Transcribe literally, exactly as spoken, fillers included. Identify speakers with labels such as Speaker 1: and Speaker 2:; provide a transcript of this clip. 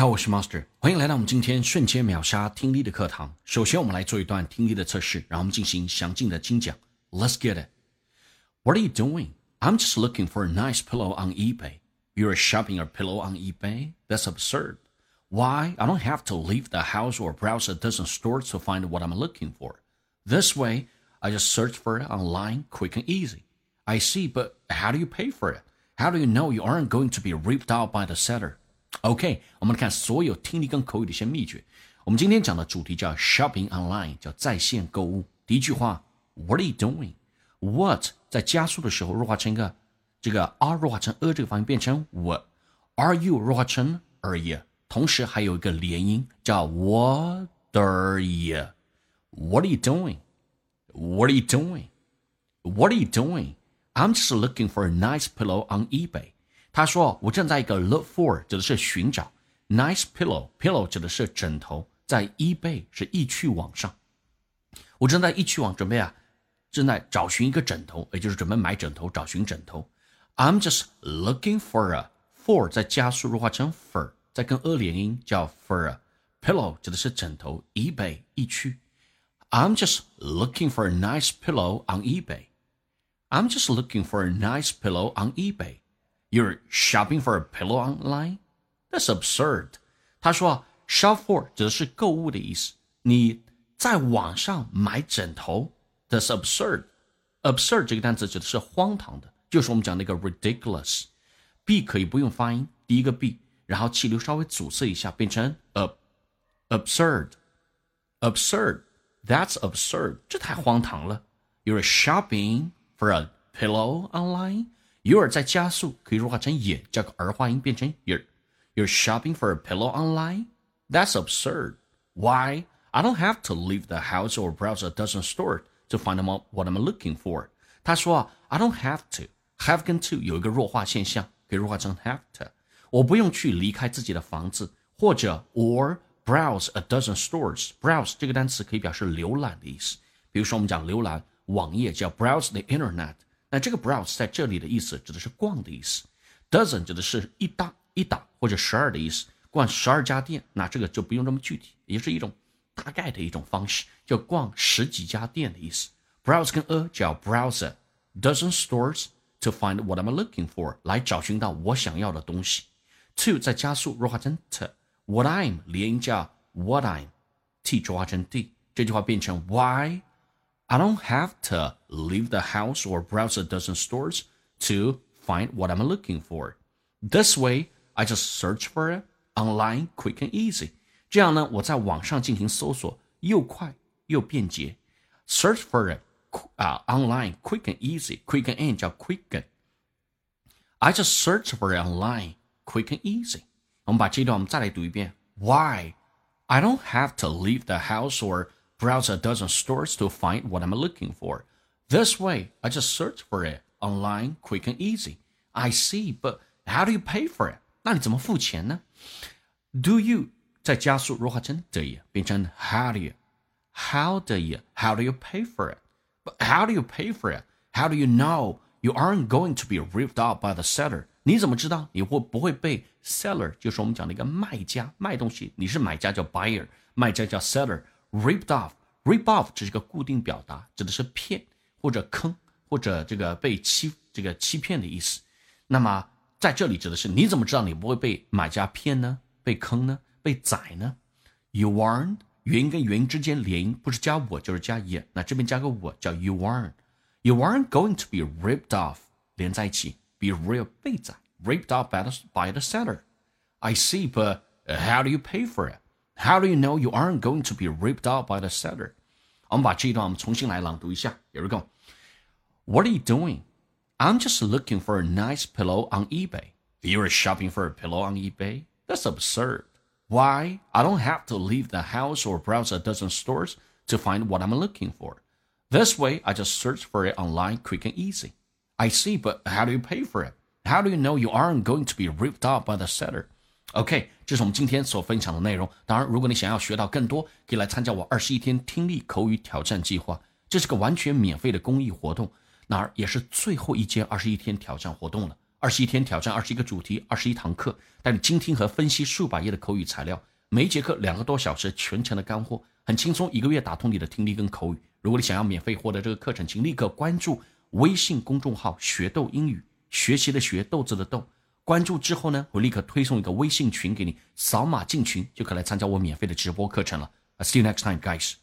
Speaker 1: 好，我是 Master， 欢迎来到我们今天瞬间秒杀听力的课堂。首先我们来做一段听力的测试，然后我们进行详尽的精讲。Let's get it. What are you doing? I'm just looking for a nice pillow on eBay. You're shopping a pillow on eBay? That's absurd. Why? I don't have to leave the house or browse a dozen stores to find what I'm looking for. This way, I just search for it online, quick and easy. I see, but how do you pay for it? How do you know you aren't going to be ripped out by the seller?OK， 我们来看所有听力跟口语的一些秘诀。我们今天讲的主题叫 shopping online， 叫在线购物。第一句话 What are you doing? What 在加速的时候弱化成一个这个 are 弱化成 a 这个发音变成 what， are you 弱化成 are you， 同时还有一个连音叫 what are you? What are you doing? What are you doing? What are you doing? I'm just looking for a nice pillow on eBay.他说我正在一个 look for 指的是寻找 nice pillow pillow 指的是枕头，在 eBay 是易趣网上，我正在易趣网准备啊正在找寻一个枕头，也就是准备买枕头，找寻枕头。 I'm just looking for a for 在加速弱化成 for， 再跟 a 连音叫 for a pillow 指的是枕头， eBay 易趣。 I'm just looking for a nice pillow on eBay. I'm just looking for a nice pillow on eBay.You're shopping for a pillow online? That's absurd. 他说 shop for 指的是购物的意思，你在网上买枕头 That's absurd. Absurd 这个单词指的是荒唐的，就是我们讲那个 ridiculous. B 可以不用发音，第一个 B 然后气流稍微阻塞一下变成 ab, absurd. Absurd. That's absurd. 这太荒唐了。 You're shopping for a pillow online?You're 在加速可以弱化成也，加个儿化音变成 you're. You're shopping for a pillow online? That's absurd. Why? I don't have to leave the house or browse a dozen stores to find what I'm looking for. 他说 I don't have to. Have 跟 to 有一个弱化现象，可以弱化成 have to. 我不用去离开自己的房子，或者 or browse a dozen stores. Browse 这个单词可以表示浏览的意思，比如说我们讲浏览网页叫 browse the internet。那这个 browse 在这里的意思指的是逛的意思， dozen 指的是一打一打或者十二的意思，逛十二家店，那这个就不用这么具体，也是一种大概的一种方式，就逛十几家店的意思。 browse 跟 a 叫 browser dozen stores to find what I'm looking for 来找寻到我想要的东西。 to 在加速弱化成 t， what I'm 连音叫 what I'm， t 浊化成 d， 这句话变成 why I don't have to leave the house or browse a dozen stores to find what I'm looking for. This way, I just search for it online, quick and easy. 这样呢，我在网上进行搜索，又快又便捷。Search for it uh, online, quick and easy. Quick and in 叫 quicken. I just search for it online, quick and easy. 我们把这段我们再来读一遍。Why? I don't have to leave the house or browse a dozen stores to find what I'm looking for. This way, I just search for it online, quick and easy. I see, but how do you pay for it? 那你怎么付钱呢？ Do you 在加速弱化成 do you 变成 how do you? How do you? How do you pay for it? But how do you pay for it? How do you know you aren't going to be ripped out by the seller? 你怎么知道你会不会被 seller 就是我们讲的一个卖家卖东西，你是买家叫 buyer， 卖家叫 seller。Ripped off, rip off 这是个固定表达，指的是骗或者坑或者这个被欺这个欺骗的意思。那么在这里指的是你怎么知道你不会被买家骗呢？被坑呢？被宰呢？ You aren't 元音跟元音之间连音，不是加我就是加也，那这边加个我叫 you aren't. You aren't going to be ripped off 连在一起 be real 被宰 ripped off by the, by the seller. I see, but how do you pay for it?How do you know you aren't going to be ripped out by the seller? 我们把这一段我们重新来朗读一下。Here we go. What are you doing? I'm just looking for a nice pillow on eBay. You're shopping for a pillow on eBay? That's absurd. Why? I don't have to leave the house or browse a dozen stores to find what I'm looking for. This way, I just search for it online quick and easy. I see, but how do you pay for it? How do you know you aren't going to be ripped out by the seller?OK， 这是我们今天所分享的内容。当然，如果你想要学到更多，可以来参加我二十一天听力口语挑战计划。这是个完全免费的公益活动，那也是最后一阶二十一天挑战活动了。 二十一天挑战，二十一个主题，二十一堂课，带你精听和分析数百页的口语材料，每一节课两个多小时，全程的干货，很轻松，一个月打通你的听力跟口语。如果你想要免费获得这个课程，请立刻关注微信公众号学豆英语，学习的学，豆子的豆。关注之后呢，我立刻推送一个微信群给你，扫码进群就可以来参加我免费的直播课程了。I'll see you next time, guys.